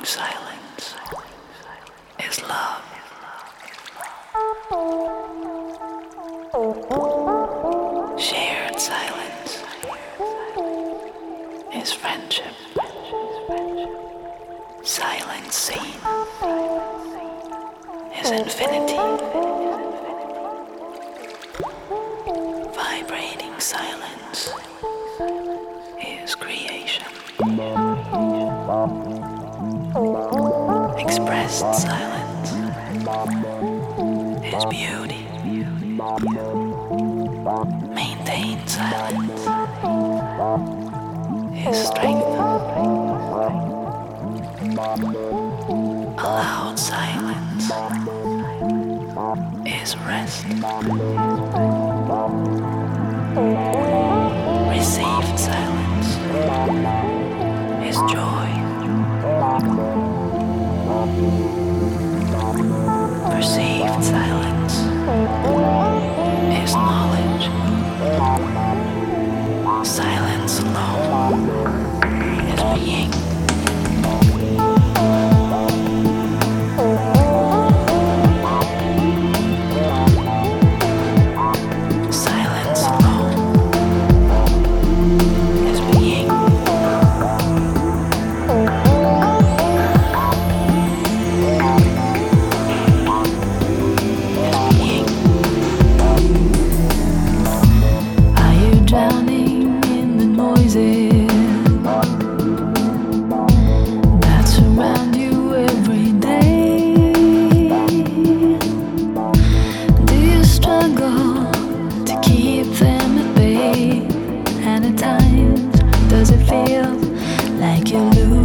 silence is love. Shared silence is friendship. Silent seen is infinity. Vibrating silence is creation. Expressed silence is beauty. Maintained silence is strength. Allowed silence is rest. Received silence is joy. Perceived silence is knowledge. Silence alone is being. Silence alone is being. Are you drowning in the noises that surround you every day? Do you struggle to keep them at bay? And at times, does it feel like you're losing